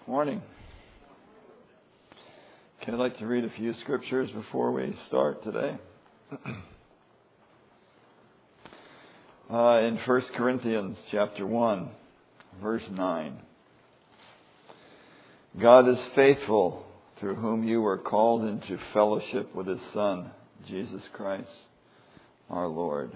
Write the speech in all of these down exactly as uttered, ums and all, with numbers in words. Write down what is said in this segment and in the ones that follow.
Morning. Okay, I'd like to read a few scriptures before we start today. uh, in First Corinthians chapter one, verse nine. God is faithful, through whom you were called into fellowship with His Son, Jesus Christ, our Lord.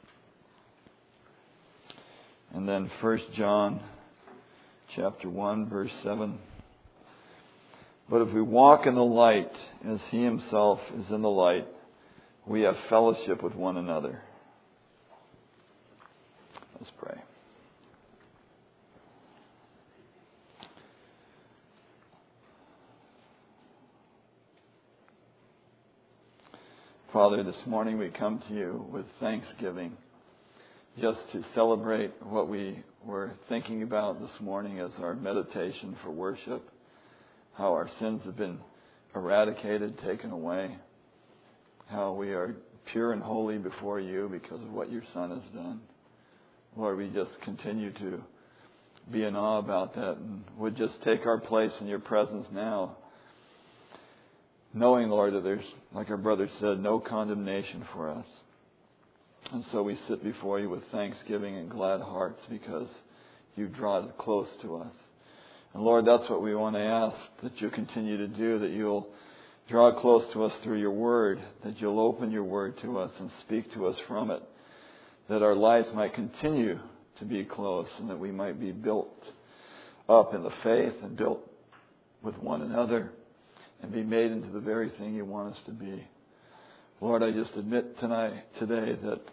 And then First John chapter one, verse seven. But if we walk in the light as He Himself is in the light, we have fellowship with one another. Let's pray. Father, this morning we come to You with thanksgiving, just to celebrate what we were thinking about this morning as our meditation for worship, how our sins have been eradicated, taken away, how we are pure and holy before You because of what Your Son has done. Lord, we just continue to be in awe about that and would just take our place in Your presence now, knowing, Lord, that there's, like our brother said, no condemnation for us. And so we sit before You with thanksgiving and glad hearts because You draw close to us. And Lord, that's what we want to ask, that You'll continue to do, that You'll draw close to us through Your Word, that You'll open Your Word to us and speak to us from it, that our lives might continue to be close and that we might be built up in the faith and built with one another and be made into the very thing You want us to be. Lord, I just admit tonight, today, that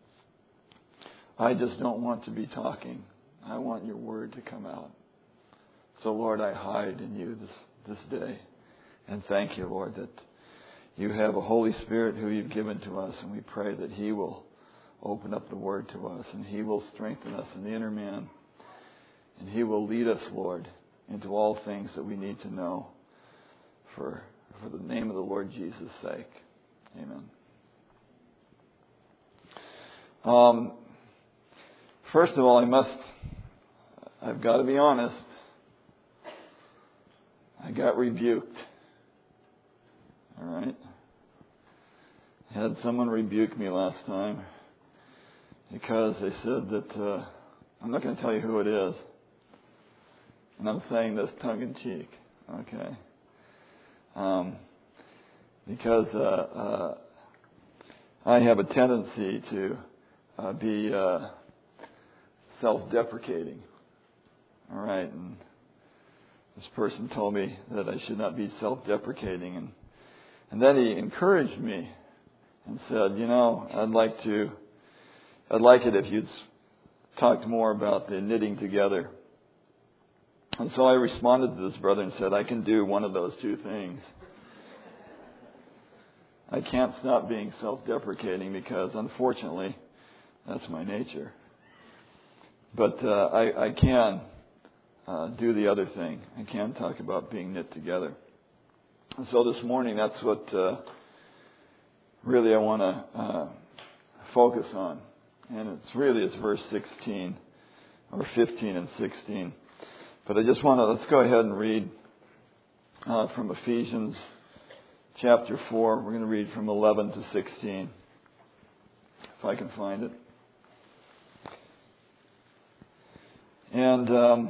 I just don't want to be talking. I want Your Word to come out. So, Lord, I hide in You this, this day. And thank You, Lord, that You have a Holy Spirit who You've given to us. And we pray that He will open up the Word to us. And He will strengthen us in the inner man. And He will lead us, Lord, into all things that we need to know for, for the name of the Lord Jesus' sake. Amen. Um, first of all, I must, I've got to be honest. I got rebuked. All right. I had someone rebuke me last time because they said that, uh, I'm not going to tell you who it is. And I'm saying this tongue in cheek. Okay. Um, because uh, uh, I have a tendency to uh, be uh, self-deprecating. All right. And this person told me that I should not be self-deprecating. And, and then he encouraged me and said, you know, I'd like to, I'd like it if you'd talked more about the knitting together. And so I responded to this brother and said, I can do one of those two things. I can't stop being self-deprecating because, unfortunately, that's my nature. But uh, I, I can uh, do the other thing. I can talk about being knit together. And so this morning, that's what uh, really I want to uh, focus on. And it's really it's verse sixteen or fifteen and sixteen. But I just want to, let's go ahead and read uh, from Ephesians chapter four. We're going to read from eleven to sixteen, if I can find it. And um,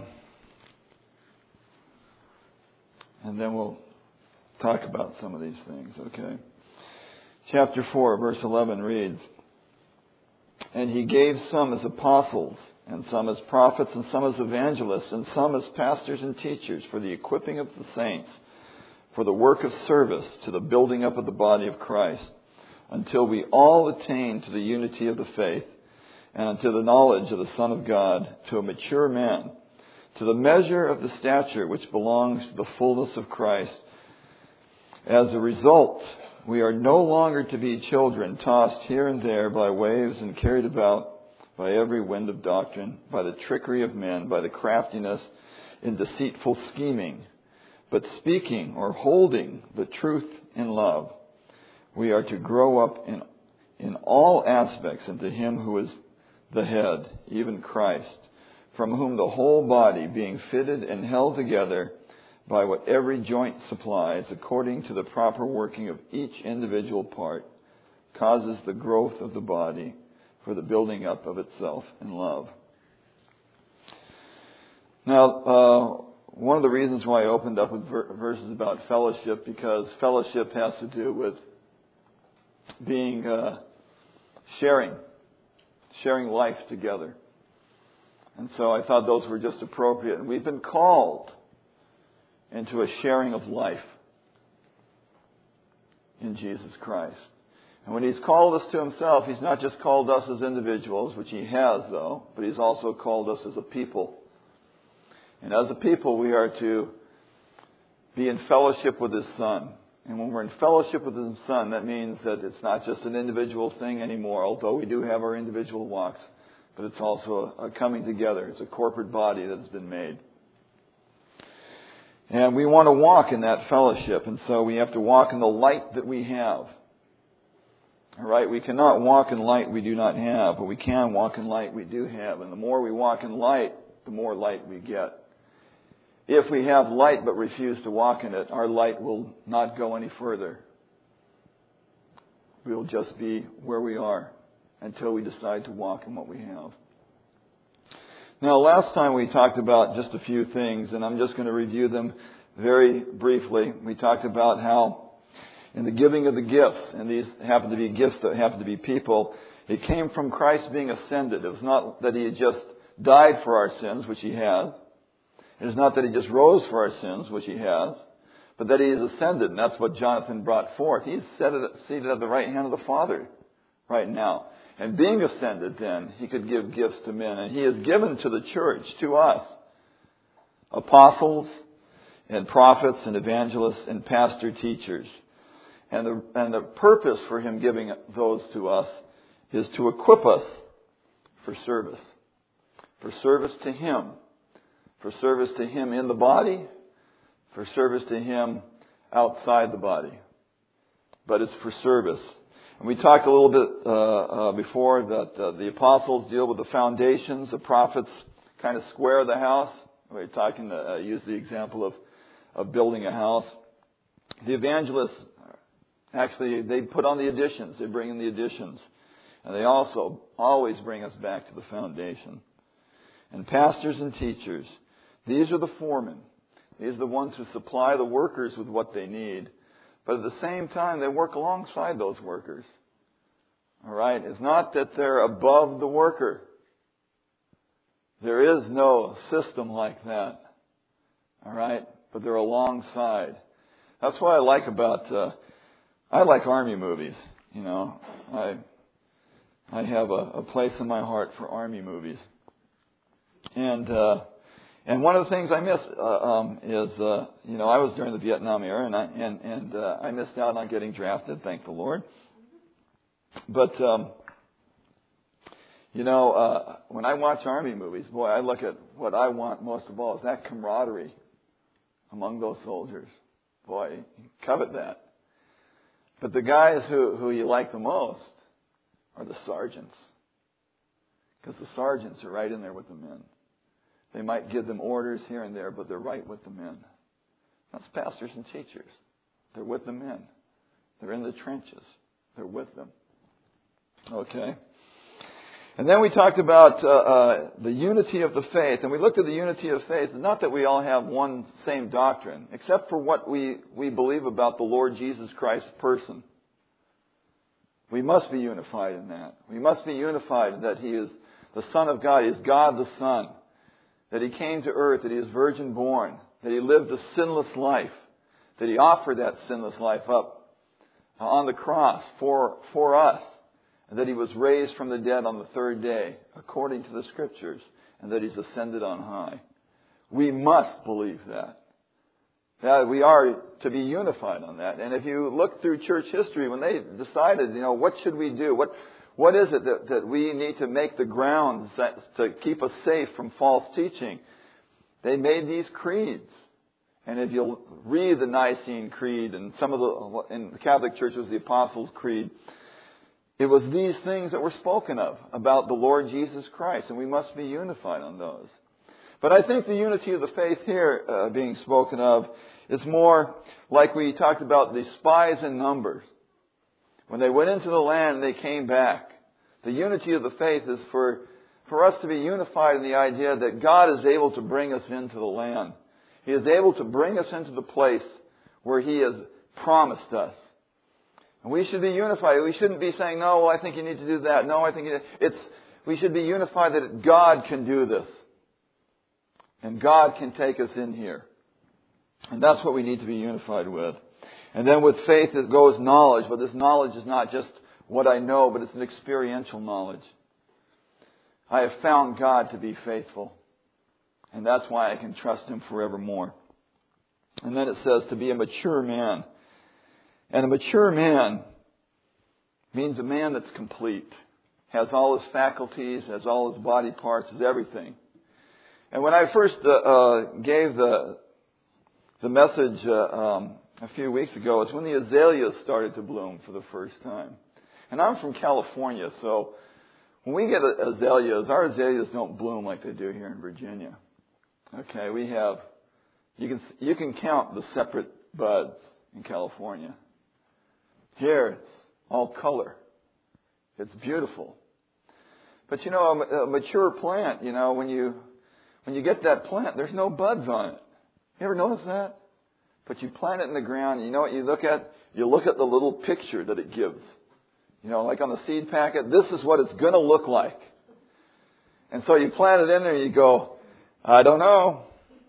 and then we'll talk about some of these things, okay? Chapter four, verse eleven reads, and He gave some as apostles, and some as prophets, and some as evangelists, and some as pastors and teachers for the equipping of the saints, for the work of service to the building up of the body of Christ, until we all attain to the unity of the faith, and unto the knowledge of the Son of God, to a mature man, to the measure of the stature which belongs to the fullness of Christ. As a result, we are no longer to be children, tossed here and there by waves and carried about by every wind of doctrine, by the trickery of men, by the craftiness in deceitful scheming, but speaking or holding the truth in love, we are to grow up in, in all aspects into Him who is the head, even Christ, from whom the whole body, being fitted and held together by what every joint supplies, according to the proper working of each individual part, causes the growth of the body for the building up of itself in love. Now, uh, one of the reasons why I opened up with ver- verses about fellowship, because fellowship has to do with being, uh, sharing, sharing life together. And so I thought those were just appropriate. And we've been called into a sharing of life in Jesus Christ. And when He's called us to Himself, He's not just called us as individuals, which He has though, but He's also called us as a people. And as a people, we are to be in fellowship with His Son. And when we're in fellowship with His Son, that means that it's not just an individual thing anymore, although we do have our individual walks, but it's also a coming together. It's a corporate body that has been made. And we want to walk in that fellowship, and so we have to walk in the light that we have. All right, we cannot walk in light we do not have, but we can walk in light we do have. And the more we walk in light, the more light we get. If we have light but refuse to walk in it, our light will not go any further. We'll just be where we are until we decide to walk in what we have. Now, last time we talked about just a few things, and I'm just going to review them very briefly. We talked about how in the giving of the gifts, and these happen to be gifts that happen to be people, it came from Christ being ascended. It was not that He had just died for our sins, which He has. It is not that He just rose for our sins, which He has, but that He is ascended, and that's what Jonathan brought forth. He's seated at the right hand of the Father right now. And being ascended then, He could give gifts to men. And He has given to the church, to us, apostles and prophets and evangelists and pastor teachers. And the, and the purpose for Him giving those to us is to equip us for service. For service to Him. For service to Him in the body. For service to Him outside the body. But it's for service. And we talked a little bit uh, uh, before that uh, the apostles deal with the foundations. The prophets kind of square the house. We were talking to uh, use the example of, of building a house. The evangelists, actually, they put on the additions. They bring in the additions. And they also always bring us back to the foundation. And pastors and teachers, these are the foremen. These are the ones who supply the workers with what they need. But at the same time, they work alongside those workers. All right? It's not that they're above the worker. There is no system like that. All right? But they're alongside. That's what I like about, uh, I like Army movies. You know, I I have a, a place in my heart for Army movies. And, uh, And one of the things I miss uh, um, is, uh, you know, I was during the Vietnam era, and I, and, and uh, I missed out on getting drafted, thank the Lord. But, um, you know, uh, when I watch Army movies, boy, I look at what I want most of all is that camaraderie among those soldiers. Boy, you covet that. But the guys who, who you like the most are the sergeants. Because the sergeants are right in there with the men. They might give them orders here and there, but they're right with the men. That's pastors and teachers. They're with the men. They're in the trenches. They're with them. Okay? And then we talked about uh, uh, the unity of the faith. And we looked at the unity of faith. Not that we all have one same doctrine, except for what we, we believe about the Lord Jesus Christ's person. We must be unified in that. We must be unified that He is the Son of God. He is God the Son. That He came to earth, that He is virgin born, that He lived a sinless life, that He offered that sinless life up on the cross for, for us, and that He was raised from the dead on the third day, according to the Scriptures, and that He's ascended on high. We must believe that. That we are to be unified on that. And if you look through church history, when they decided, you know, what should we do? What What is it that, that we need to make the ground to keep us safe from false teaching? They made these creeds. And if you'll read the Nicene Creed and some of the, in the Catholic Church it was the Apostles' Creed, it was these things that were spoken of about the Lord Jesus Christ. And we must be unified on those. But I think the unity of the faith here uh, being spoken of is more like we talked about the spies in Numbers. When they went into the land, they came back. The unity of the faith is for, for us to be unified in the idea that God is able to bring us into the land. He is able to bring us into the place where He has promised us. And we should be unified. We shouldn't be saying, no, well, I think you need to do that. No, I think you it's. We should be unified that God can do this. And God can take us in here. And that's what we need to be unified with. And then with faith it goes knowledge. But this knowledge is not just what I know, but it's an experiential knowledge. I have found God to be faithful. And that's why I can trust Him forevermore. And then it says to be a mature man. And a mature man means a man that's complete. Has all his faculties, has all his body parts, has everything. And when I first uh, uh, gave the the message uh, um, a few weeks ago, it's when the azaleas started to bloom for the first time. And I'm from California, so when we get azaleas, our azaleas don't bloom like they do here in Virginia. Okay, we have, you can you can count the separate buds in California. Here, it's all color. It's beautiful. But you know, a, a mature plant, you know, when you when you get that plant, there's no buds on it. You ever notice that? But you plant it in the ground, and you know what you look at? You look at the little picture that it gives. You know, like on the seed packet, this is what it's going to look like. And so you plant it in there, and you go, I don't know.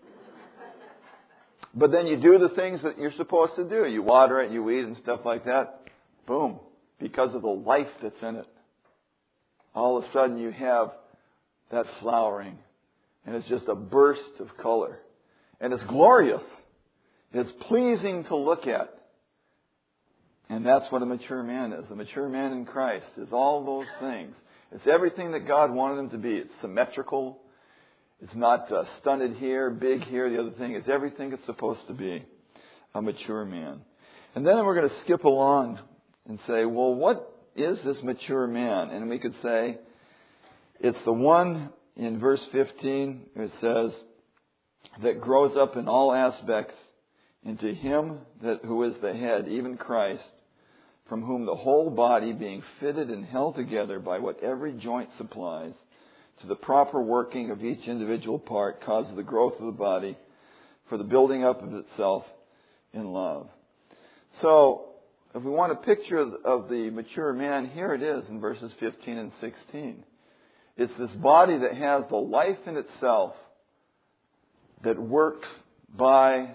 But then you do the things that you're supposed to do. You water it, you weed it and stuff like that. Boom. Because of the life that's in it. All of a sudden you have that flowering. And it's just a burst of color. And it's glorious. It's pleasing to look at. And that's what a mature man is. A mature man in Christ is all those things. It's everything that God wanted him to be. It's symmetrical. It's not uh, stunted here, big here, the other thing. It's everything it's supposed to be. A mature man. And then we're going to skip along and say, well, what is this mature man? And we could say, it's the one in verse fifteen, it says, that grows up in all aspects into Him that who is the head, even Christ, from whom the whole body, being fitted and held together by what every joint supplies, to the proper working of each individual part, causes the growth of the body for the building up of itself in love. So, if we want a picture of the mature man, here it is in verses fifteen and sixteen. It's this body that has the life in itself that works by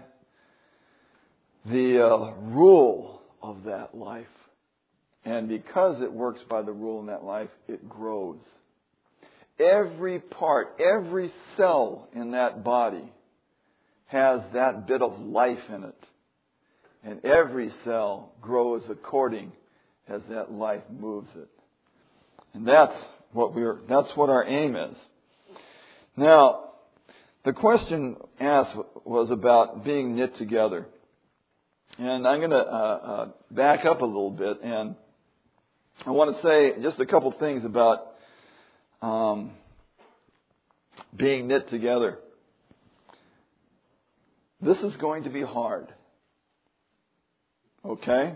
the uh, rule of that life. And because it works by the rule in that life, it grows. Every part, every cell in that body has that bit of life in it. And every cell grows according as that life moves it. And that's what we're, that's what our aim is. Now, the question asked was about being knit together. And I'm going to uh, uh, back up a little bit, and I want to say just a couple things about um, being knit together. This is going to be hard. Okay?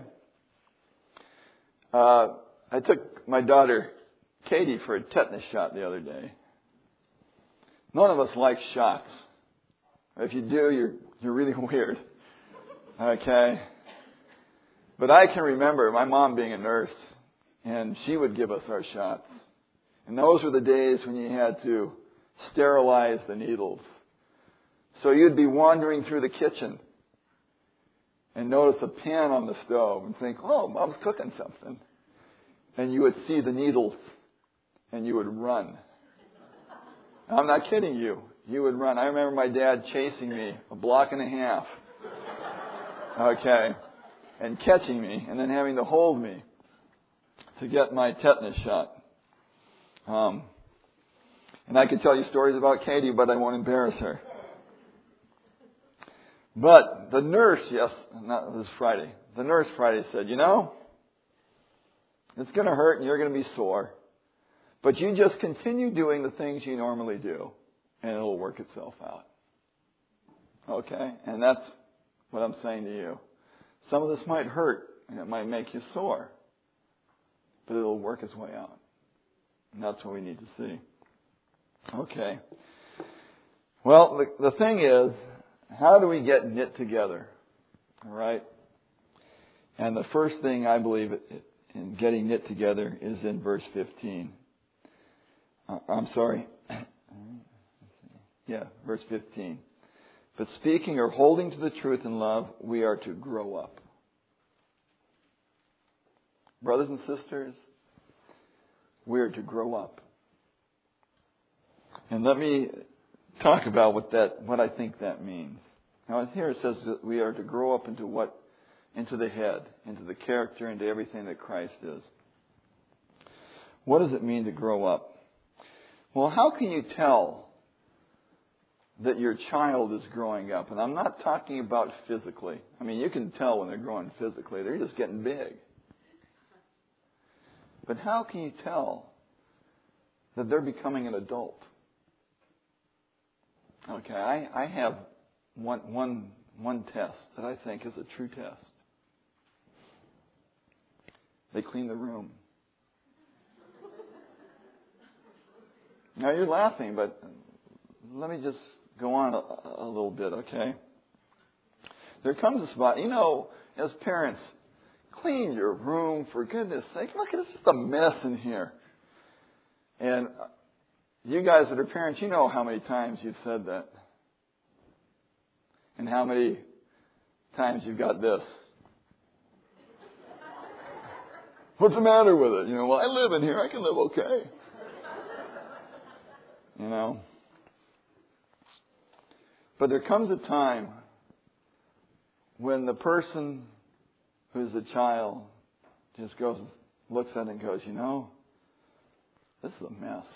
Uh, I took my daughter, Katie, for a tetanus shot the other day. None of us like shots. If you do, you're you're really weird. Okay? But I can remember my mom being a nurse, and she would give us our shots. And those were the days when you had to sterilize the needles. So you'd be wandering through the kitchen and notice a pan on the stove and think, oh, Mom's cooking something. And you would see the needles and you would run. I'm not kidding you. You would run. I remember my dad chasing me a block and a half. Okay. And catching me and then having to hold me to get my tetanus shot. Um, and I could tell you stories about Katie, but I won't embarrass her. But the nurse, yes, not, it was Friday. The nurse Friday said, you know, it's going to hurt and you're going to be sore. But you just continue doing the things you normally do. and it'll work itself out. Okay? And that's what I'm saying to you. Some of this might hurt, and it might make you sore, but it'll work its way out. And that's what we need to see. Okay. Well, the, the thing is, how do we get knit together? All right? And the first thing I believe in getting knit together is in verse fifteen. Uh, I'm sorry. Yeah, verse fifteen. But speaking or holding to the truth in love, we are to grow up. Brothers and sisters, we are to grow up. And let me talk about what that, what I think that means. Now here it says that we are to grow up into what? Into the head, into the character, into everything that Christ is. What does it mean to grow up? Well, how can you tell that your child is growing up? And I'm not talking about physically. I mean, you can tell when they're growing physically. They're just getting big. But how can you tell that they're becoming an adult? Okay, I, I have one, one, one test that I think is a true test. They clean the room. Now you're laughing, but let me just go on a, a little bit, okay? There comes a spot, you know, as parents, clean your room for goodness sake. Look, it's just a mess in here. And you guys that are parents, you know how many times you've said that. And how many times you've got this. What's the matter with it? You know, well, I live in here. I can live okay. You know. But there comes a time when the person who's a child just goes, looks at it and goes, you know, this is a mess.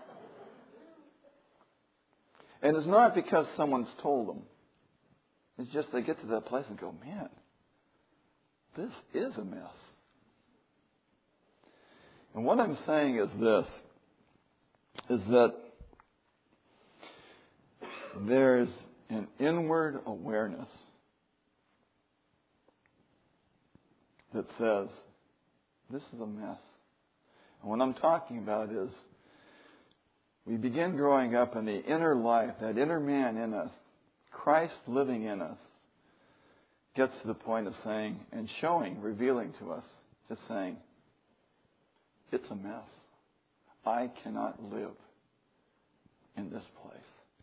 And it's not because someone's told them. It's just they get to that place and go, man, this is a mess. And what I'm saying is this, is that there's an inward awareness that says, this is a mess. And what I'm talking about is we begin growing up in the inner life, that inner man in us, Christ living in us, gets to the point of saying and showing, revealing to us, just saying, it's a mess. I cannot live in this place.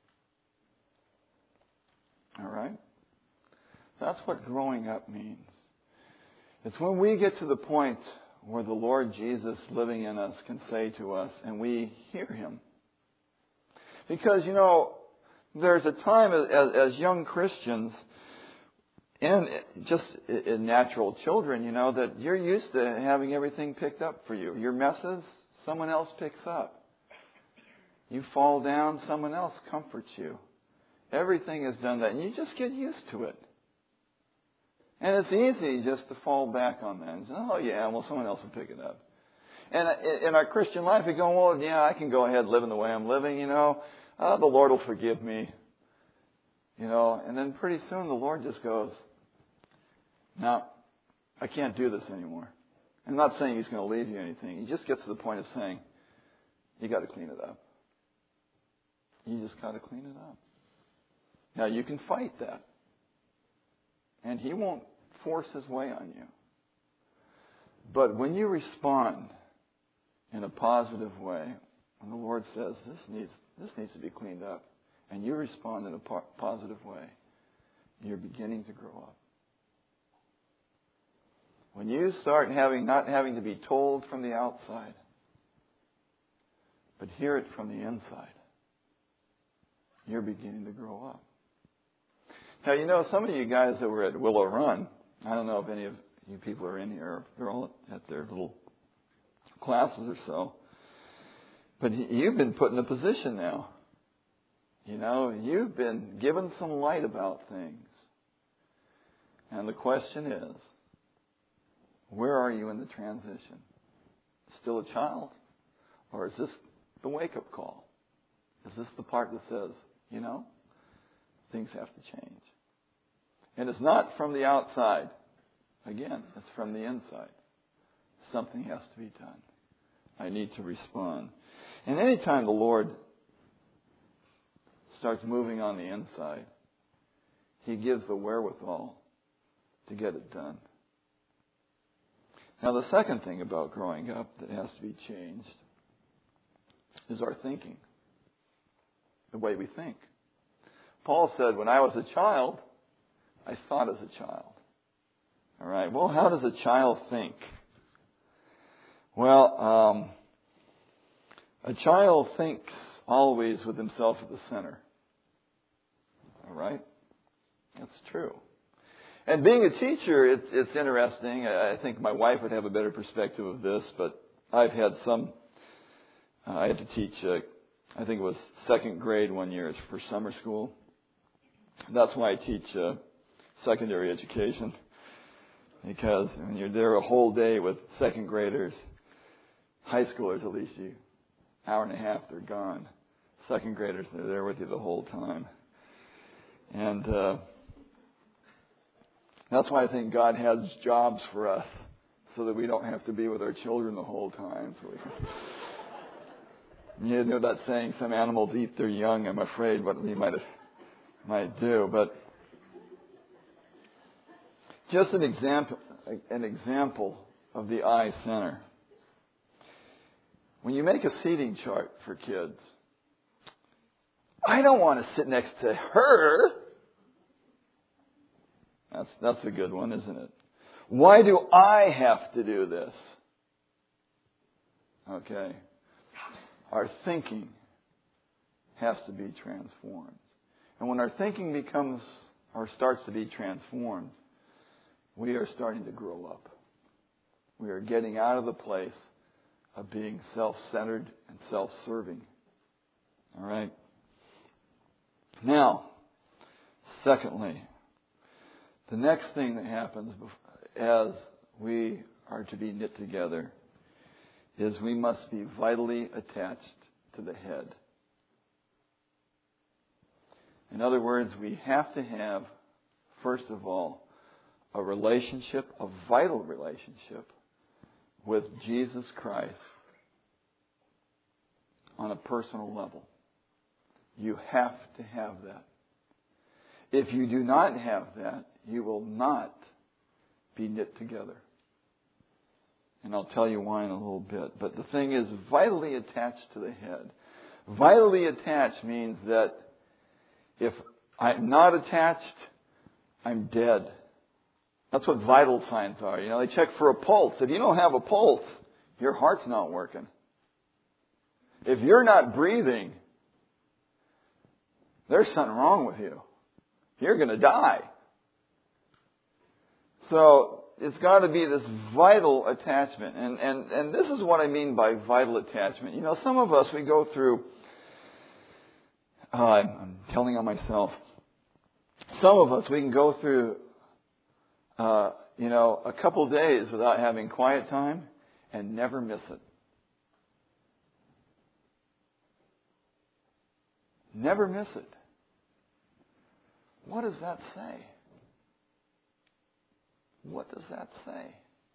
All right? That's what growing up means. It's when we get to the point where the Lord Jesus living in us can say to us, and we hear Him. Because, you know, there's a time as, as young Christians and just in natural children, you know, that you're used to having everything picked up for you. Your messes, someone else picks up. You fall down, someone else comforts you. Everything is done that, and you just get used to it. And it's easy just to fall back on that. And say, oh, yeah, well, someone else will pick it up. And in our Christian life, we go, well, yeah, I can go ahead living the way I'm living, you know. Uh, the Lord will forgive me. You know, and then pretty soon the Lord just goes, no, I can't do this anymore. I'm not saying He's going to leave you anything. He just gets to the point of saying, you got to clean it up. You just got to clean it up. Now, you can fight that. And He won't force His way on you. But when you respond in a positive way, when the Lord says, this needs, this needs to be cleaned up, and you respond in a po- positive way, you're beginning to grow up. When you start having not having to be told from the outside, but hear it from the inside, you're beginning to grow up. Now, you know, some of you guys that were at Willow Run, I don't know if any of you people are in here, they're all at their little classes or so, but you've been put in a position now. You know, you've been given some light about things. And the question is, where are you in the transition? Still a child? Or is this the wake-up call? Is this the part that says, you know, things have to change? And it's not from the outside. Again, it's from the inside. Something has to be done. I need to respond. And anytime the Lord starts moving on the inside, He gives the wherewithal to get it done. Now, the second thing about growing up that has to be changed is our thinking, the way we think. Paul said, when I was a child, I thought as a child. All right, well, how does a child think? Well, um, a child thinks always with himself at the center. All right? That's true. And being a teacher, it's, it's interesting. I think my wife would have a better perspective of this, but I've had some, uh, I had to teach, uh, I think it was second grade one year for summer school. That's why I teach uh, secondary education, because when you're there a whole day with second graders, high schoolers at least, you hour and a half, they're gone. Second graders, they're there with you the whole time. And uh, that's why I think God has jobs for us, so that we don't have to be with our children the whole time. So we can, you know that saying, some animals eat their young, I'm afraid, what we might, might do. But just an example, an example of the eye center. When you make a seating chart for kids, I don't want to sit next to her. That's, that's a good one, isn't it? Why do I have to do this? Okay. Our thinking has to be transformed. And when our thinking becomes, or starts to be transformed, we are starting to grow up. We are getting out of the place of being self-centered and self-serving. All right? Now, secondly, the next thing that happens as we are to be knit together is we must be vitally attached to the head. In other words, we have to have, first of all, a relationship, a vital relationship with Jesus Christ on a personal level. You have to have that. If you do not have that, you will not be knit together. And I'll tell you why in a little bit. But the thing is, vitally attached to the head. Vitally attached means that if I'm not attached, I'm dead. That's what vital signs are. You know, they check for a pulse. If you don't have a pulse, your heart's not working. If you're not breathing, there's something wrong with you. You're going to die. So it's got to be this vital attachment. And, and, and this is what I mean by vital attachment. You know, some of us, we go through, uh, I'm telling on myself, some of us, we can go through, uh, you know, a couple of days without having quiet time and never miss it. Never miss it. What does that say? What does that say?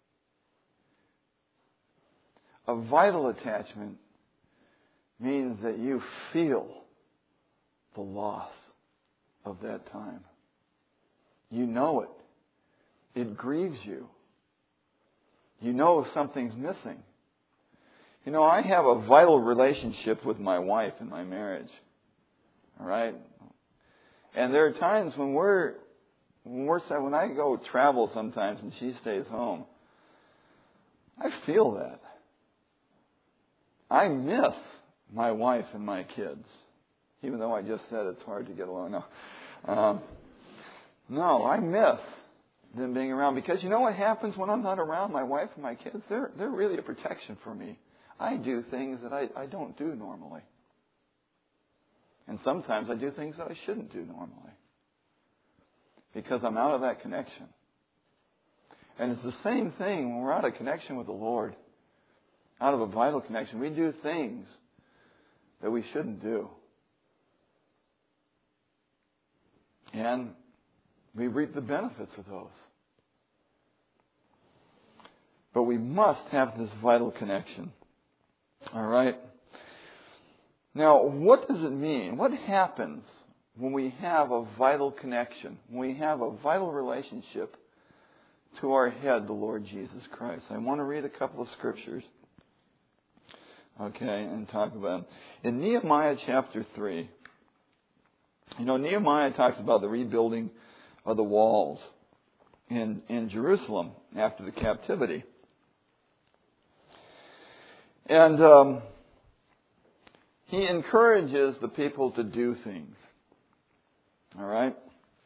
A vital attachment means that you feel the loss of that time. You know it. It grieves you. You know something's missing. You know, I have a vital relationship with my wife in my marriage. All right? And there are times when we're, when we're, when I go travel sometimes and she stays home, I feel that. I miss my wife and my kids, even though I just said it's hard to get along. No, um, no, I miss them being around, because you know what happens when I'm not around my wife and my kids? They're they're really a protection for me. I do things that I, I don't do normally. And sometimes I do things that I shouldn't do normally, because I'm out of that connection. And it's the same thing when we're out of connection with the Lord, out of a vital connection. We do things that we shouldn't do. And we reap the benefits of those. But we must have this vital connection. All right? Now, what does it mean? What happens when we have a vital connection, when we have a vital relationship to our head, the Lord Jesus Christ? I want to read a couple of scriptures, okay, and talk about them. In Nehemiah chapter three, you know, Nehemiah talks about the rebuilding of the walls in, in Jerusalem after the captivity. And um, he encourages the people to do things. All right?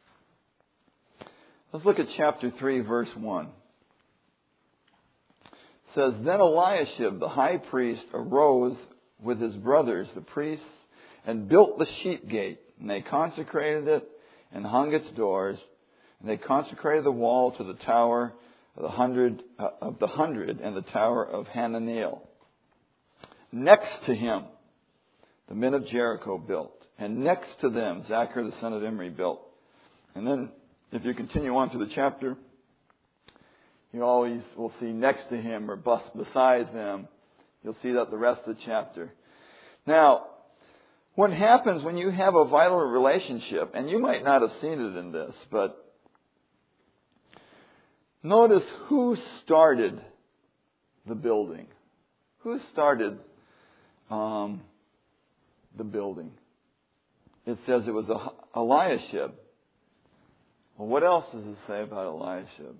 Let's look at chapter three, verse one. It says, Then Eliashib, the high priest, arose with his brothers, the priests, and built the sheep gate. And they consecrated it and hung its doors. And they consecrated the wall to the tower of the hundred, uh, of the hundred and the tower of Hananiel. Next to him, the men of Jericho built. And next to them, Zachar the son of Imri built. And then, if you continue on to the chapter, you always will see next to him or beside them. You'll see that the rest of the chapter. Now, what happens when you have a vital relationship, and you might not have seen it in this, but notice who started the building. Who started um, the building? It says it was Eliashib. Well, what else does it say about Eliashib?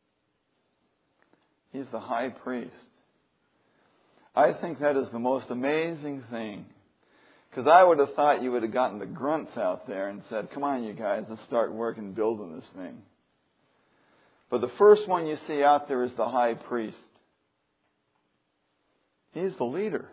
He's the high priest. I think that is the most amazing thing. Because I would have thought you would have gotten the grunts out there and said, come on, you guys, let's start working building this thing. But the first one you see out there is the high priest. He's the leader.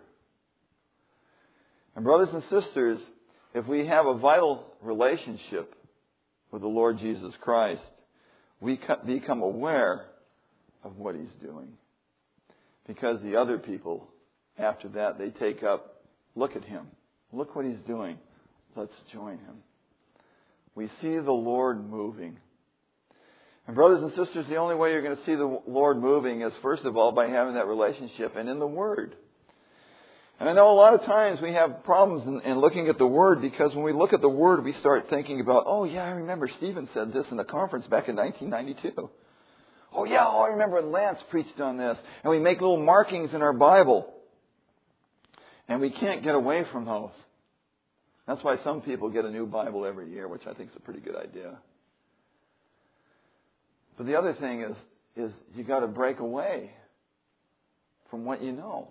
And brothers and sisters, if we have a vital relationship with the Lord Jesus Christ, we become aware of what He's doing. Because the other people, after that, they take up, look at Him. Look what He's doing. Let's join Him. We see the Lord moving. And brothers and sisters, the only way you're going to see the Lord moving is, first of all, by having that relationship and in the Word. And I know a lot of times we have problems in, in looking at the Word, because when we look at the Word, we start thinking about, oh yeah, I remember Stephen said this in a conference back in nineteen ninety-two. Oh yeah, oh, I remember when Lance preached on this. And we make little markings in our Bible. And we can't get away from those. That's why some people get a new Bible every year, which I think is a pretty good idea. But the other thing is, is you got to break away from what you know.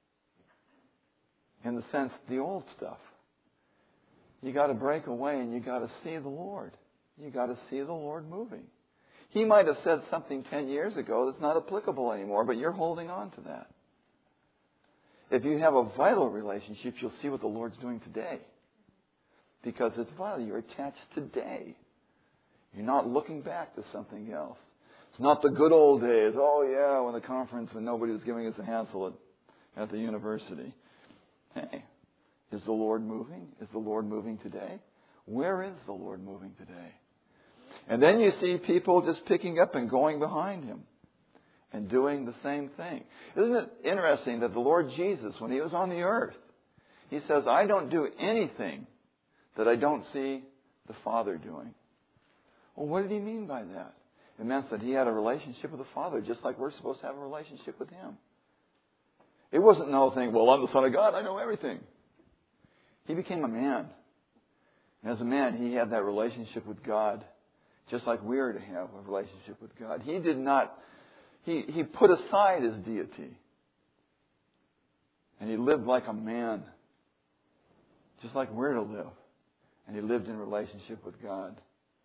In the sense, the old stuff. You got to break away and you got to see the Lord. You got to see the Lord moving. He might have said something ten years ago that's not applicable anymore, but you're holding on to that. If you have a vital relationship, you'll see what the Lord's doing today. Because it's vital. You're attached today. You're not looking back to something else. It's not the good old days. Oh, yeah, when the conference, when nobody was giving us a hassle at, at the university. Hey, is the Lord moving? Is the Lord moving today? Where is the Lord moving today? And then you see people just picking up and going behind Him and doing the same thing. Isn't it interesting that the Lord Jesus, when He was on the earth, He says, I don't do anything that I don't see the Father doing. Well, what did He mean by that? It meant that He had a relationship with the Father, just like we're supposed to have a relationship with Him. It wasn't no thing, well, I'm the Son of God, I know everything. He became a man. And as a man, He had that relationship with God, just like we are to have a relationship with God. He did not, he, he put aside His deity. And He lived like a man, just like we're to live. And He lived in relationship with God.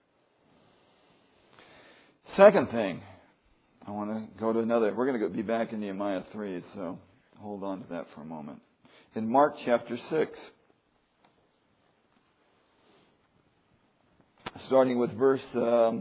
Second thing, I want to go to another. We're going to be back in Nehemiah three, so hold on to that for a moment. In Mark chapter six, starting with verse, um,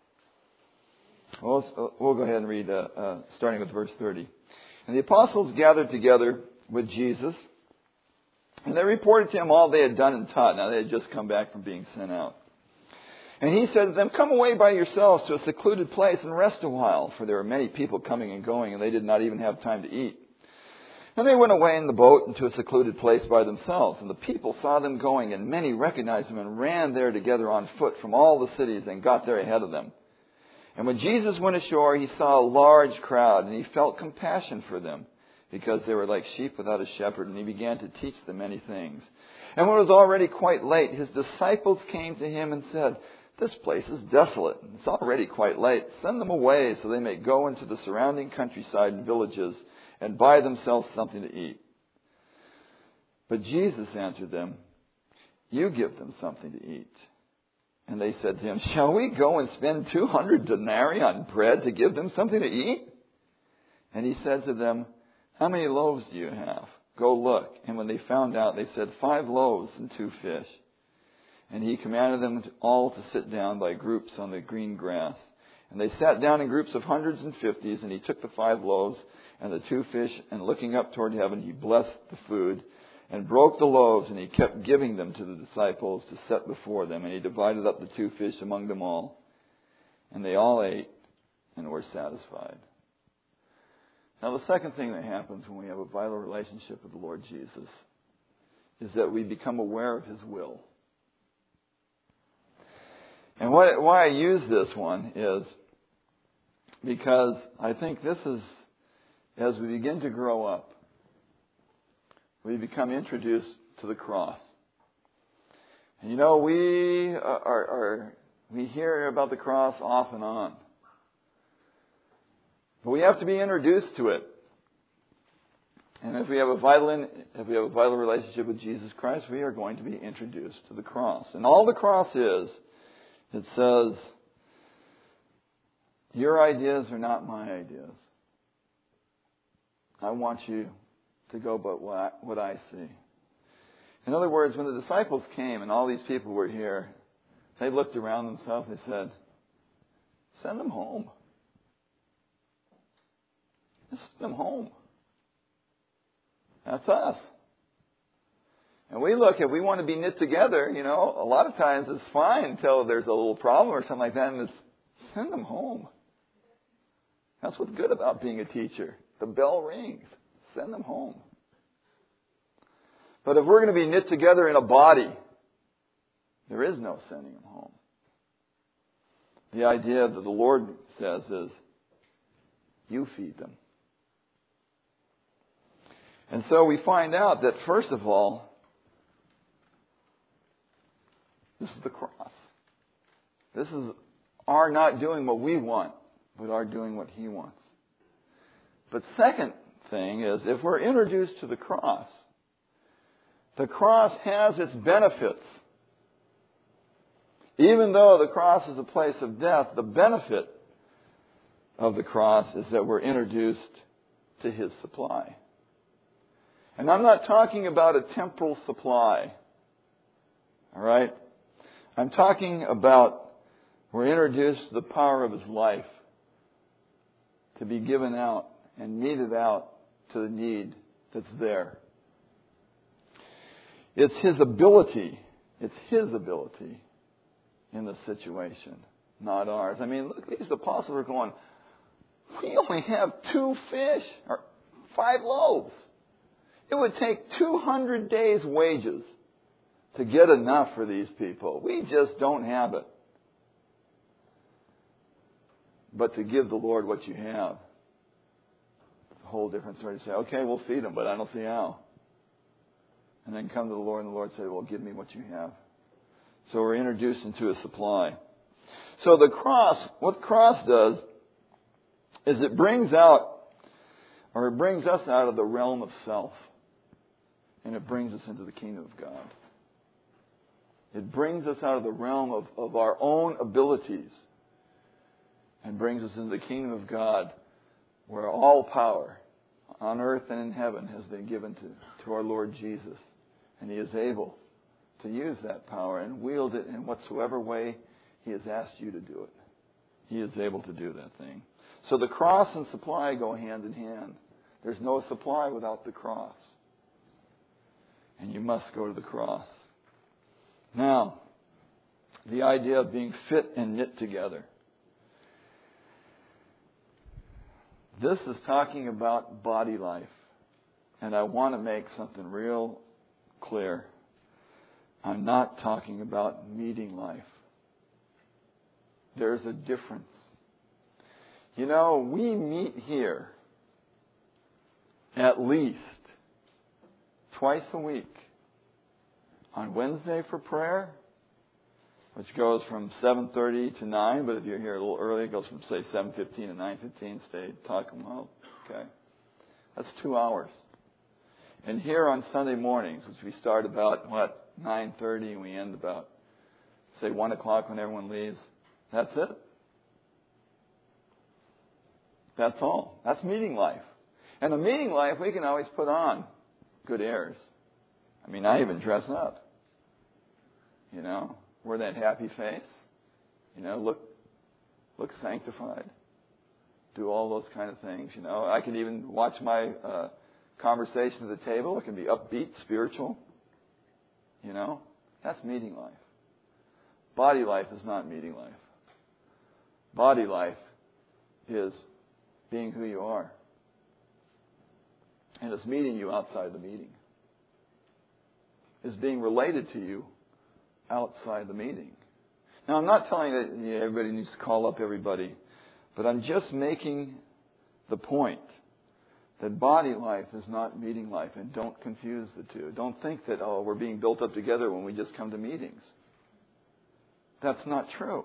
well, we'll go ahead and read, uh, uh, starting with verse thirty. And the apostles gathered together with Jesus, and they reported to Him all they had done and taught. Now, they had just come back from being sent out. And he said to them, "Come away by yourselves to a secluded place and rest a while." For there were many people coming and going, and they did not even have time to eat. And they went away in the boat into a secluded place by themselves. And the people saw them going, and many recognized them and ran there together on foot from all the cities and got there ahead of them. And when Jesus went ashore, he saw a large crowd, and he felt compassion for them, because they were like sheep without a shepherd, and he began to teach them many things. And when it was already quite late, his disciples came to him and said, "This place is desolate. It's already quite late. Send them away so they may go into the surrounding countryside and villages and buy themselves something to eat." But Jesus answered them, "You give them something to eat." And they said to him, "Shall we go and spend two hundred denarii on bread to give them something to eat?" And he said to them, "How many loaves do you have? Go look." And when they found out, they said, "Five loaves and two fish." And he commanded them all to sit down by groups on the green grass. And they sat down in groups of hundreds and fifties, and he took the five loaves and the two fish, and looking up toward heaven, he blessed the food and broke the loaves, and he kept giving them to the disciples to set before them. And he divided up the two fish among them all. And they all ate and were satisfied. Now, the second thing that happens when we have a vital relationship with the Lord Jesus is that we become aware of his will. And what, why I use this one is because I think this is, as we begin to grow up, we become introduced to the cross. And you know, we are, are we hear about the cross off and on. But we have to be introduced to it. And if we have a vital if we have a vital relationship with Jesus Christ, we are going to be introduced to the cross. And all the cross is, it says, your ideas are not my ideas. I want you to go but what, what I see. In other words, when the disciples came and all these people were here, they looked around themselves and they said, send them home. Just send them home. That's us. And we look, if we want to be knit together, you know, a lot of times it's fine until there's a little problem or something like that, and it's send them home. That's what's good about being a teacher. The bell rings. Send them home. But if we're going to be knit together in a body, there is no sending them home. The idea that the Lord says is, you feed them. And so we find out that, first of all, this is the cross. This is our not doing what we want, but our doing what He wants. But second thing is, if we're introduced to the cross, the cross has its benefits. Even though the cross is a place of death, the benefit of the cross is that we're introduced to His supply. And I'm not talking about a temporal supply. All right? I'm talking about we're introduced to the power of His life to be given out and meted out to the need that's there. It's His ability. It's His ability in the situation, not ours. I mean, look, these apostles are going, we only have two fish or five loaves. It would take two hundred days' wages to get enough for these people. We just don't have it. But to give the Lord what you have, it's a whole different story. To say, okay, we'll feed them, but I don't see how. And then come to the Lord, and the Lord said, well, give me what you have. So we're introduced into a supply. So the cross, what the cross does is it brings out, or it brings us out of the realm of self. And it brings us into the kingdom of God. It brings us out of the realm of, of our own abilities and brings us into the kingdom of God, where all power on earth and in heaven has been given to, to our Lord Jesus. And He is able to use that power and wield it in whatsoever way He has asked you to do it. He is able to do that thing. So the cross and supply go hand in hand. There's no supply without the cross. And you must go to the cross. Now, The idea of being fit and knit together. This is talking about body life. And I want to make something real clear. I'm not talking about meeting life. There's a difference. You know, we meet here at least twice a week. On Wednesday for prayer, which goes from seven thirty to nine, but if you're here a little early, it goes from, say, seven fifteen to nine fifteen. Stay, talk them out. Okay. That's two hours. And here on Sunday mornings, which we start about, what, nine thirty, and we end about, say, one o'clock when everyone leaves. That's it. That's all. That's meeting life. And a meeting life, we can always put on good airs. I mean, I even dress up. You know, wear that happy face. You know, look, look sanctified. Do all those kind of things. You know, I can even watch my uh, conversation at the table. It can be upbeat, spiritual. You know, that's meeting life. Body life is not meeting life. Body life is being who you are. And it's meeting you outside the meeting. Is being related to you outside the meeting. Now, I'm not telling you that you know, everybody needs to call up everybody, but I'm just making the point that body life is not meeting life, and don't confuse the two. Don't think that, oh, we're being built up together when we just come to meetings. That's not true.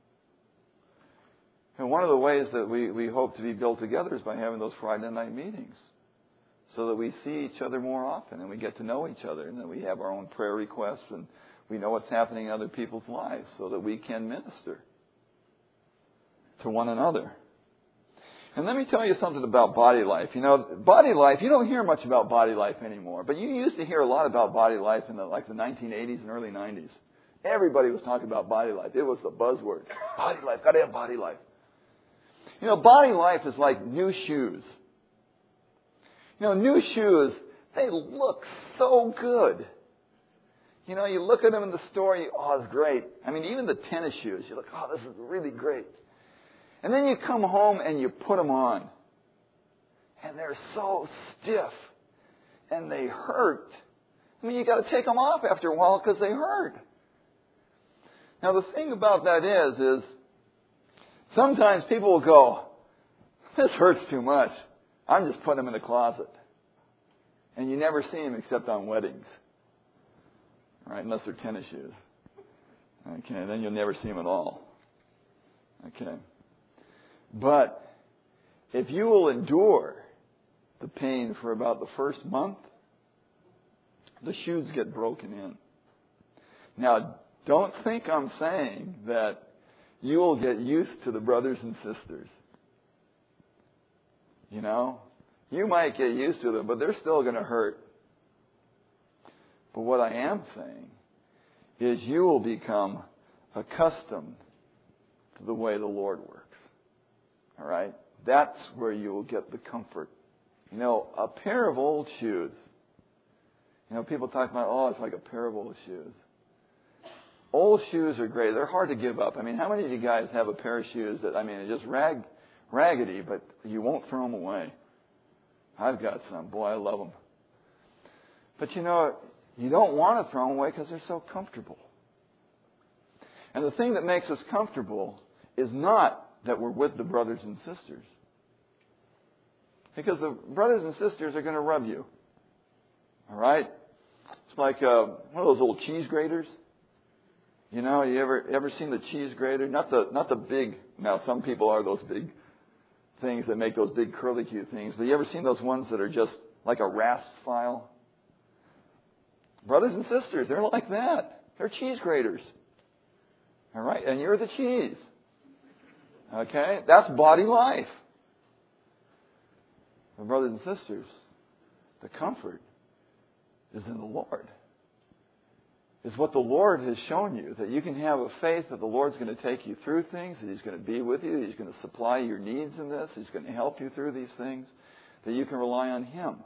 And one of the ways that we, we hope to be built together is by having those Friday night meetings, so that we see each other more often and we get to know each other, and that we have our own prayer requests and we know what's happening in other people's lives so that we can minister to one another. And let me tell you something about body life. You know, body life, you don't hear much about body life anymore, but you used to hear a lot about body life in the, like the nineteen eighties and early nineties. Everybody was talking about body life. It was the buzzword. Body life, got to have body life. You know, body life is like new shoes. You know, new shoes, they look so good. You know, you look at them in the store, you, oh, it's great. I mean, even the tennis shoes, you look, oh, this is really great. And then you come home and you put them on. And they're so stiff. And they hurt. I mean, you got to take them off after a while because they hurt. Now, the thing about that is, is sometimes people will go, this hurts too much. I'm just putting them in the closet. And you never see them except on weddings. Right? Unless they're tennis shoes. Okay, then you'll never see them at all. Okay. But if you will endure the pain for about the first month, the shoes get broken in. Now, don't think I'm saying that you will get used to the brothers and sisters. You know, you might get used to them, but they're still going to hurt. But what I am saying is you will become accustomed to the way the Lord works. All right? That's where you will get the comfort. You know, a pair of old shoes. You know, people talk about, oh, it's like a pair of old shoes. Old shoes are great. They're hard to give up. I mean, how many of you guys have a pair of shoes that, I mean, are just rag, raggedy, but you won't throw them away? I've got some. Boy, I love them. But you know, you don't want to throw them away because they're so comfortable. And the thing that makes us comfortable is not that we're with the brothers and sisters. Because the brothers and sisters are going to rub you. All right? It's like uh, one of those old cheese graters. You know, you ever ever seen the cheese grater? Not the not the big. Now, some people are those big things that make those big curly Q things. But you ever seen those ones that are just like a rasp file? Brothers and sisters, they're like that. They're cheese graters. All right? And you're the cheese. Okay? That's body life. And brothers and sisters, the comfort is in the Lord. Is what the Lord has shown you, that you can have a faith that the Lord's going to take you through things, that He's going to be with you, He's going to supply your needs in this, He's going to help you through these things, that you can rely on Him.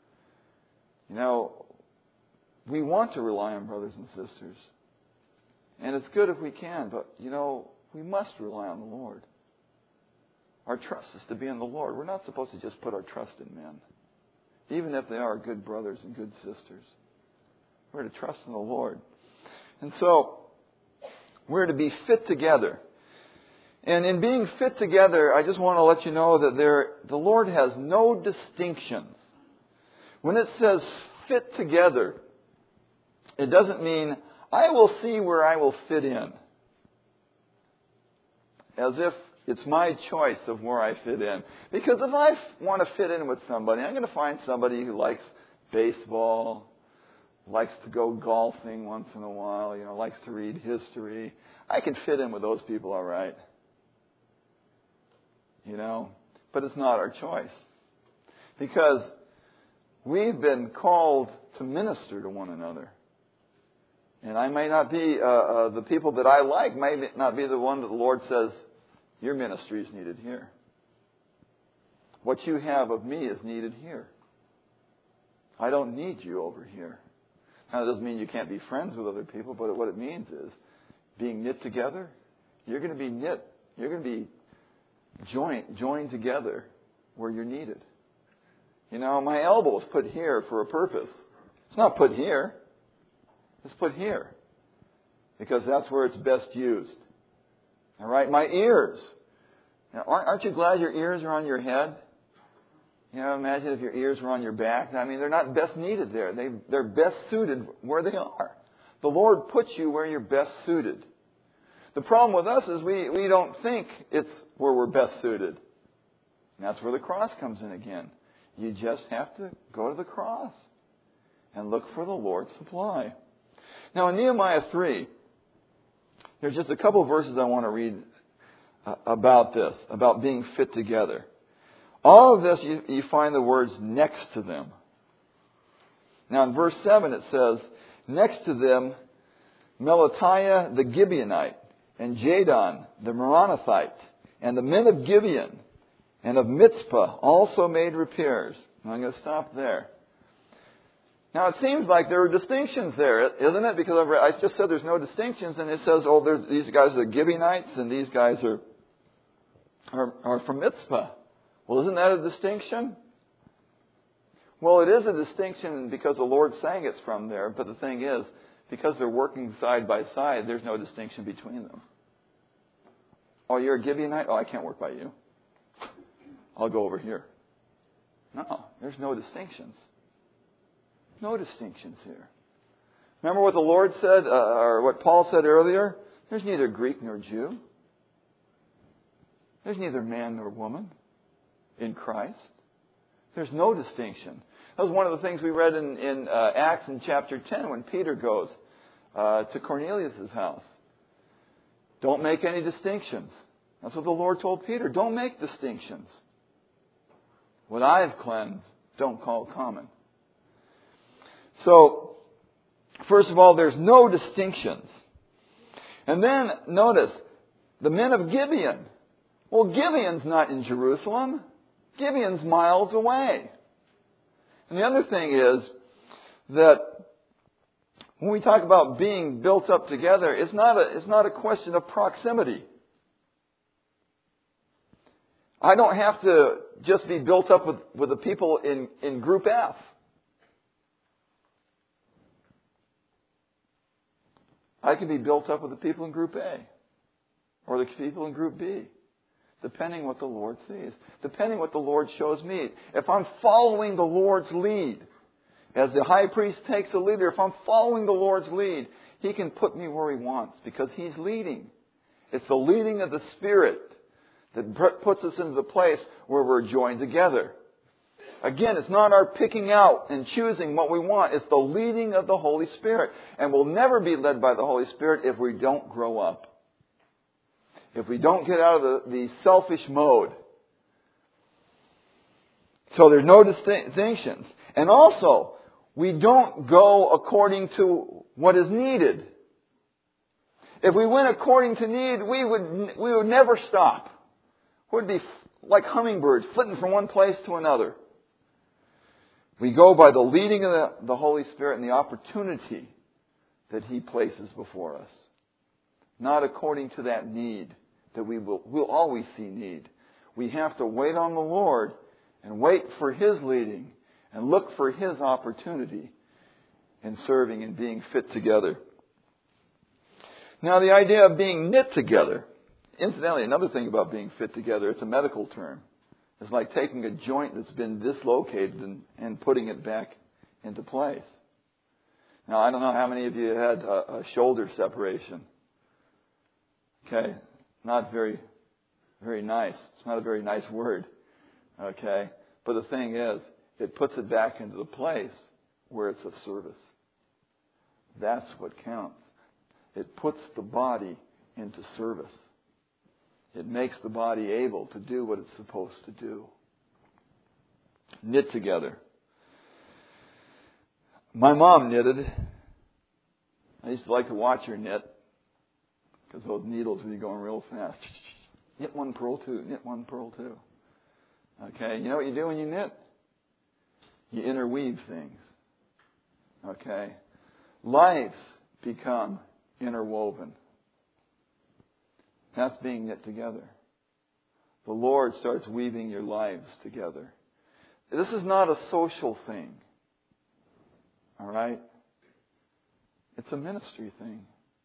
You know, we want to rely on brothers and sisters. And it's good if we can, but, you know, we must rely on the Lord. Our trust is to be in the Lord. We're not supposed to just put our trust in men, even if they are good brothers and good sisters. We're to trust in the Lord. And so, we're to be fit together. And in being fit together, I just want to let you know that there, the Lord has no distinctions. When it says fit together, it doesn't mean I will see where I will fit in. As if it's my choice of where I fit in. Because if I want to fit in with somebody, I'm going to find somebody who likes baseball, likes to go golfing once in a while, you know, likes to read history. I can fit in with those people all right. You know, but it's not our choice. Because we've been called to minister to one another. And I may not be, uh, uh, the people that I like may not be the one that the Lord says, your ministry is needed here. What you have of me is needed here. I don't need you over here. Now, it doesn't mean you can't be friends with other people, but what it means is being knit together. You're going to be knit. You're going to be joint, joined together where you're needed. You know, my elbow is put here for a purpose. It's not put here. It's put here because that's where it's best used. All right, my ears. Now, aren't you glad your ears are on your head? You know, imagine if your ears were on your back. I mean, they're not best needed there. They, they're best suited where they are. The Lord puts you where you're best suited. The problem with us is we, we don't think it's where we're best suited. And that's where the cross comes in again. You just have to go to the cross and look for the Lord's supply. Now, in Nehemiah three, there's just a couple of verses I want to read uh, about this, about being fit together. All of this, you, you find the words next to them. Now, in verse seven, it says, next to them, Melatiah the Gibeonite, and Jadon the Meronothite, and the men of Gibeon and of Mitzpah also made repairs. And I'm going to stop there. Now, it seems like there are distinctions there, isn't it? Because I've read, I just said there's no distinctions, and it says, oh, there's, these guys are Gibeonites, and these guys are, are, are from Mitzpah. Well, isn't that a distinction? Well, it is a distinction because the Lord sang it's from there, but the thing is, because they're working side by side, there's no distinction between them. Oh, you're a Gibeonite? Oh, I can't work by you. I'll go over here. No, there's no distinctions. No distinctions here. Remember what the Lord said, uh, or what Paul said earlier? There's neither Greek nor Jew. There's neither man nor woman in Christ. There's no distinction. That was one of the things we read in, in uh, Acts in chapter ten when Peter goes uh, to Cornelius' house. Don't make any distinctions. That's what the Lord told Peter. Don't make distinctions. What I have cleansed, don't call common. So, first of all, there's no distinctions. And then, notice, the men of Gibeon. Well, Gibeon's not in Jerusalem. Gibeon's miles away. And the other thing is that when we talk about being built up together, it's not a, it's not a question of proximity. I don't have to just be built up with, with the people in, in Group F. I can be built up with the people in Group A or the people in Group B, depending what the Lord sees, depending what the Lord shows me. If I'm following the Lord's lead, as the high priest takes a leader, if I'm following the Lord's lead, He can put me where He wants because He's leading. It's the leading of the Spirit that puts us into the place where we're joined together. Again, it's not our picking out and choosing what we want. It's the leading of the Holy Spirit. And we'll never be led by the Holy Spirit if we don't grow up. If we don't get out of the, the selfish mode. So there's no distinctions. And also, we don't go according to what is needed. If we went according to need, we would we would never stop. We'd be like hummingbirds, flitting from one place to another. We go by the leading of the, the Holy Spirit and the opportunity that He places before us. not according to that need that we will we'll always see need. We have to wait on the Lord and wait for His leading and look for His opportunity in serving and being fit together. Now, the idea of being knit together, incidentally, another thing about being fit together, it's a medical term. It's like taking a joint that's been dislocated and, and putting it back into place. Now, I don't know how many of you had a, a shoulder separation. Okay, not very, very nice. It's not a very nice word. Okay, but the thing is, it puts it back into the place where it's of service. That's what counts. It puts the body into service. It makes the body able to do what it's supposed to do. Knit together. My mom knitted. I used to like to watch her knit because those needles would be going real fast. Knit one, purl two. Knit one, purl two. Okay, you know what you do when you knit? You interweave things. Okay? Lives become interwoven. That's being knit together. The Lord starts weaving your lives together. This is not a social thing. All right? It's a ministry thing.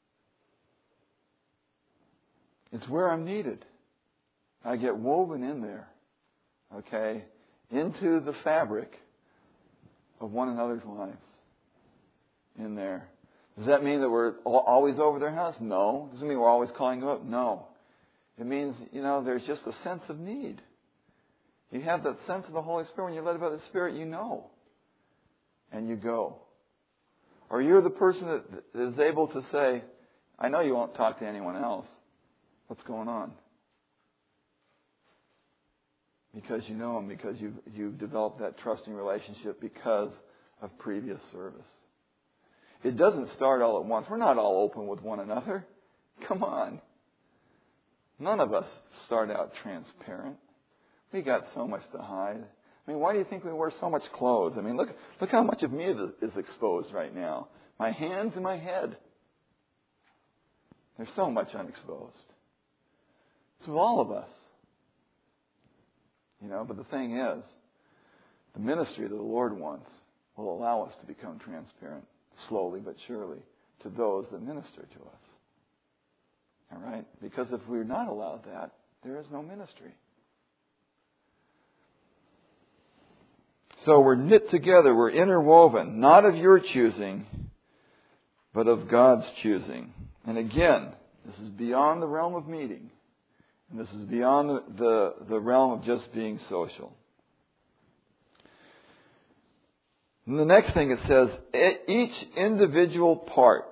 It's where I'm needed. I get woven in there. Okay? Into the fabric of one another's lives. In there. Does that mean that we're always over their house? No. Does it mean we're always calling them up? No. It means, you know, there's just a sense of need. You have that sense of the Holy Spirit. When you're led by the Spirit, you know. And you go. Or you're the person that is able to say, I know you won't talk to anyone else. What's going on? Because you know Him, because you've, you've developed that trusting relationship because of previous service. It doesn't start all at once. We're not all open with one another. Come on. None of us start out transparent. We got so much to hide. I mean, why do you think we wear so much clothes? I mean, look look how much of me is exposed right now. My hands and my head. There's so much unexposed. It's with all of us. You know, but the thing is, the ministry that the Lord wants will allow us to become transparent. Slowly but surely, to those that minister to us. All right? Because if we're not allowed that, there is no ministry. So we're knit together, we're interwoven, not of your choosing, but of God's choosing. And again, this is beyond the realm of meeting. And this is beyond the, the, the realm of just being social. And the next thing it says, each individual part,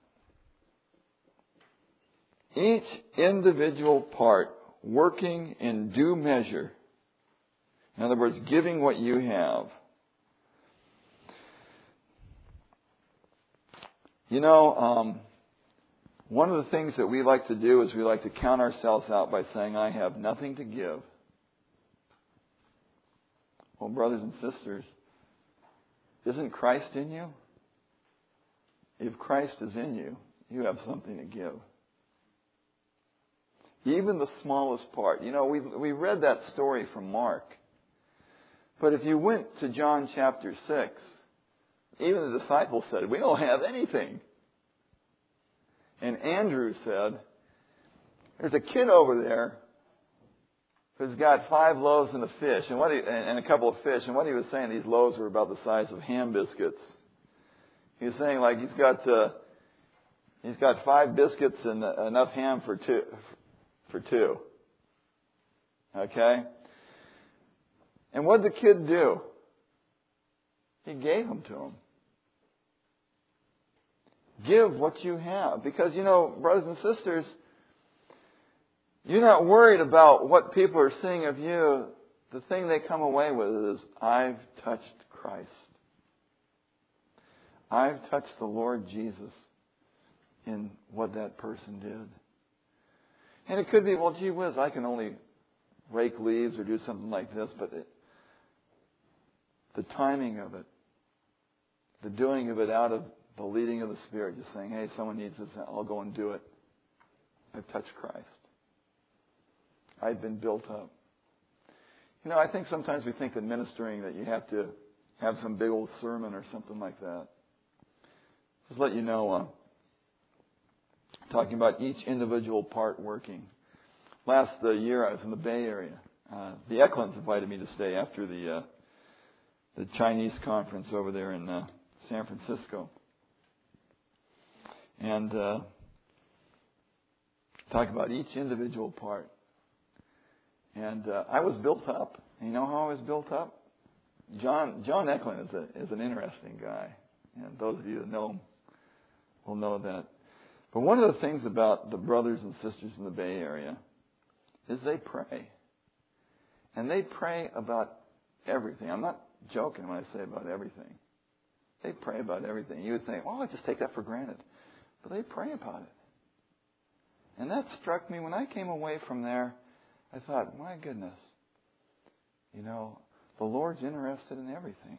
each individual part working in due measure. In other words, giving what you have. You know, um, one of the things that we like to do is we like to count ourselves out by saying, I have nothing to give. Well, brothers and sisters, isn't Christ in you? If Christ is in you, you have something to give. Even the smallest part. You know, we we read that story from Mark. But if you went to John chapter six, even the disciples said, we don't have anything. And Andrew said, there's a kid over there who's got five loaves and a fish, and what he, and a couple of fish. And what he was saying, these loaves were about the size of ham biscuits. He was saying, like, he's got uh, he's got five biscuits and enough ham for two. For two. Okay? And what did the kid do? He gave them to him. Give what you have. Because, you know, brothers and sisters, you're not worried about what people are seeing of you. The thing they come away with is, I've touched Christ. I've touched the Lord Jesus in what that person did. And it could be, well, gee whiz, I can only rake leaves or do something like this, but it, the timing of it, the doing of it out of the leading of the Spirit, just saying, hey, someone needs this, I'll go and do it. I've touched Christ. I've been built up. You know, I think sometimes we think that ministering that you have to have some big old sermon or something like that. Just let you know, uh, talking about each individual part working. Last uh, year I was in the Bay Area. Uh, the Eklunds invited me to stay after the uh, the Chinese conference over there in uh, San Francisco. And uh, talk about each individual part. And uh, I was built up. And you know how I was built up? John John Eklund is a is an interesting guy. And those of you that know him will know that. But one of the things about the brothers and sisters in the Bay Area is they pray. And they pray about everything. I'm not joking when I say about everything. They pray about everything. You would think, oh, I just take that for granted. But they pray about it. And that struck me when I came away from there. I thought, my goodness, you know, the Lord's interested in everything.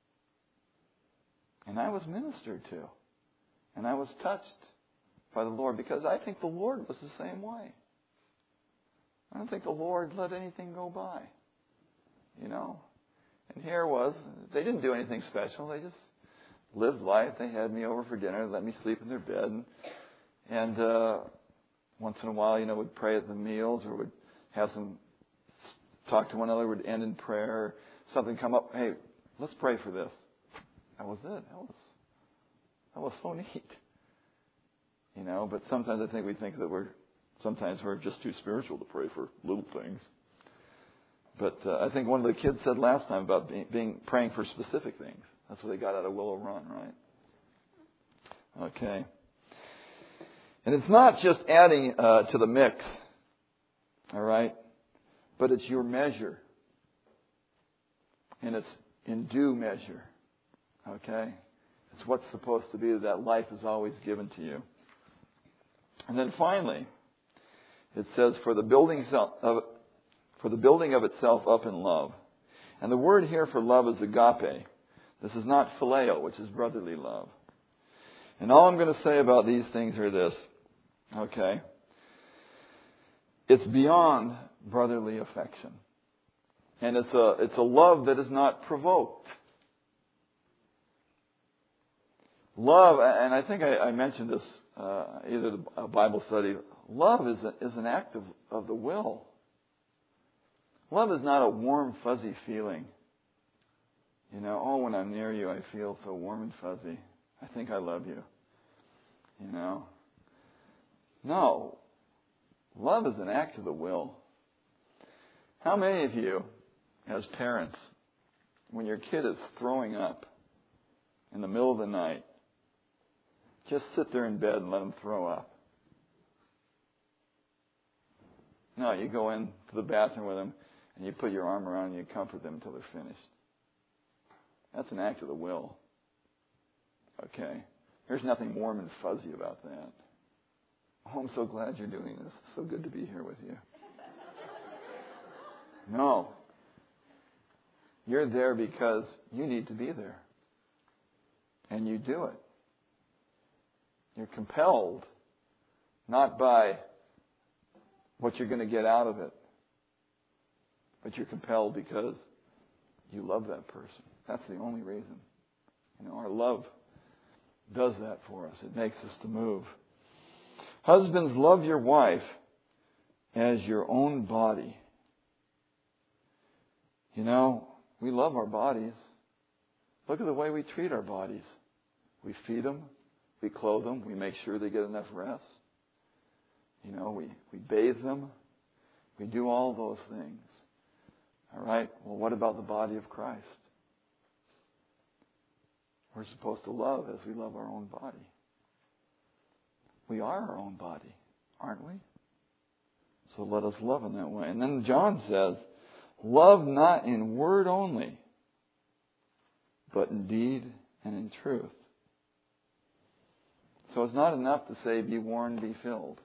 And I was ministered to. And I was touched by the Lord because I think the Lord was the same way. I don't think the Lord let anything go by. You know. And here was, they didn't do anything special. They just lived life. They had me over for dinner, let me sleep in their bed. And, and uh, once in a while, you know, would pray at the meals or would have some, talk to one another, would end in prayer. Something come up, hey, let's pray for this. That was it. That was, that was so neat. You know, but sometimes I think we think that we're, sometimes we're just too spiritual to pray for little things. But uh, I think one of the kids said last time about being, being praying for specific things. That's what they got out of Willow Run, right? Okay. And it's not just adding uh, to the mix, all right? But it's your measure. And it's in due measure, okay? It's what's supposed to be that life is always given to you. And then finally, it says, for the building of for the building of itself up in love. And the word here for love is agape. This is not phileo, which is brotherly love. And all I'm going to say about these things are this. Okay? It's beyond brotherly affection. And it's a it's a love that is not provoked. Love, and I think I, I mentioned this uh, either a Bible study. Love is a, is an act of, of the will. Love is not a warm, fuzzy feeling. You know, oh, when I'm near you, I feel so warm and fuzzy. I think I love you. You know. No. Love is an act of the will. How many of you, as parents, when your kid is throwing up in the middle of the night, just sit there in bed and let them throw up? No, you go into the bathroom with them and you put your arm around them and you comfort them until they're finished. That's an act of the will. Okay? There's nothing warm and fuzzy about that. Oh, I'm so glad you're doing this. It's so good to be here with you. No. You're there because you need to be there. And you do it. You're compelled, not by what you're going to get out of it, but you're compelled because you love that person. That's the only reason. You know, our love does that for us. It makes us to move. Husbands, love your wife as your own body. You know, we love our bodies. Look at the way we treat our bodies. We feed them. We clothe them. We make sure they get enough rest. You know, we, we bathe them. We do all those things. All right? Well, what about the body of Christ? We're supposed to love as we love our own body. We are our own body, aren't we? So let us love in that way. And then John says, love not in word only, but in deed and in truth. So it's not enough to say, be warned, be filled.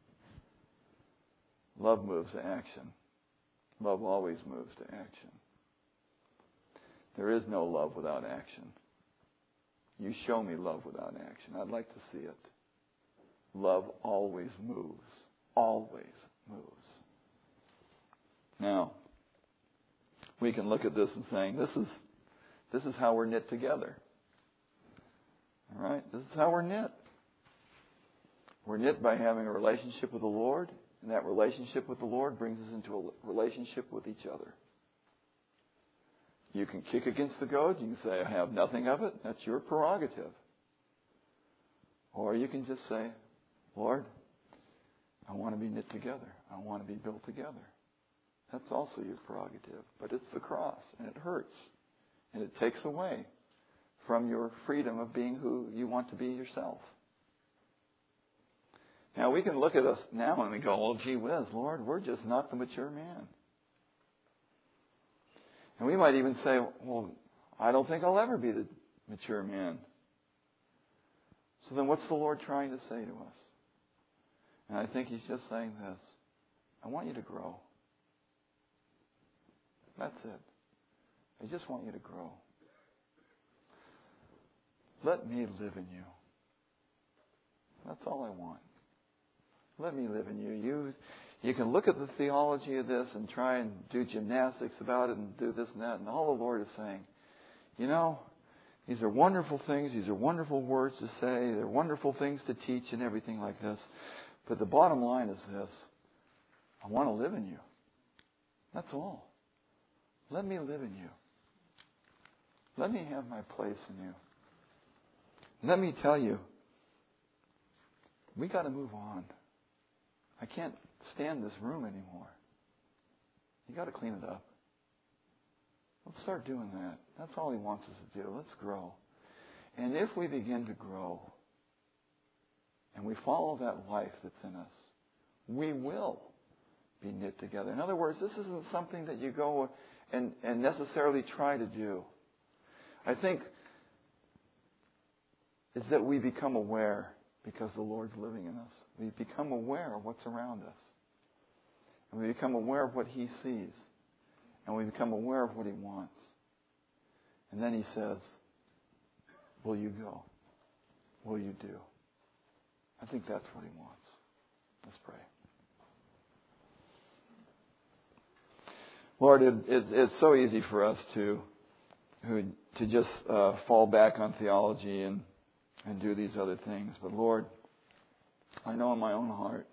Love moves to action. Love always moves to action. There is no love without action. You show me love without action. I'd like to see it. Love always moves always moves. Now, we can look at this and saying, this is this is how we're knit together. All right? This is how we're knit. We're knit by having a relationship with the Lord, and that relationship with the Lord brings us into a relationship with each other. You can kick against the goad. You can say, I have nothing of it. That's your prerogative. Or you can just say, Lord, I want to be knit together. I want to be built together. That's also your prerogative. But it's the cross, and it hurts. And it takes away from your freedom of being who you want to be yourself. Now, we can look at us now and we go, well, gee whiz, Lord, we're just not the mature man. And we might even say, well, I don't think I'll ever be the mature man. So then what's the Lord trying to say to us? And I think He's just saying this. I want you to grow. That's it. I just want you to grow. Let me live in you. That's all I want. Let me live in you. You you can look at the theology of this and try and do gymnastics about it and do this and that. And all the Lord is saying, you know, these are wonderful things. These are wonderful words to say. They're wonderful things to teach and everything like this. But the bottom line is this. I want to live in you. That's all. Let me live in you. Let me have my place in you. Let me tell you, we got to move on. I can't stand this room anymore. You got to clean it up. Let's start doing that. That's all He wants us to do. Let's grow. And if we begin to grow and we follow that life that's in us, we will be knit together. In other words, this isn't something that you go and, and necessarily try to do. I think it's that we become aware because the Lord's living in us. We become aware of what's around us. And we become aware of what He sees. And we become aware of what He wants. And then He says, will you go? Will you do? I think that's what He wants. Let's pray. Lord, it, it, it's so easy for us to, who, to just uh, fall back on theology and and do these other things. But Lord, I know in my own heart,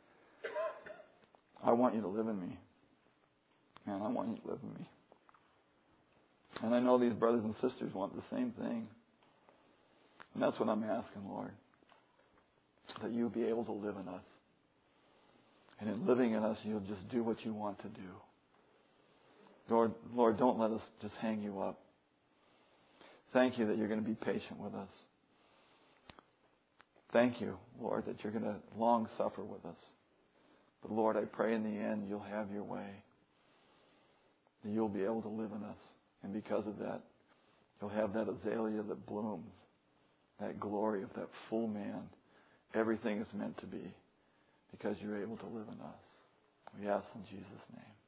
I want you to live in me. Man, I want you to live in me. And I know these brothers and sisters want the same thing. And that's what I'm asking, Lord. That you'll be able to live in us. And in living in us, you'll just do what you want to do. Lord, Lord, don't let us just hang you up. Thank you that you're going to be patient with us. Thank you, Lord, that you're going to long suffer with us. But Lord, I pray in the end you'll have your way. That you'll be able to live in us. And because of that, you'll have that azalea that blooms. That glory of that full man. Everything is meant to be. Because you're able to live in us. We ask in Jesus' name.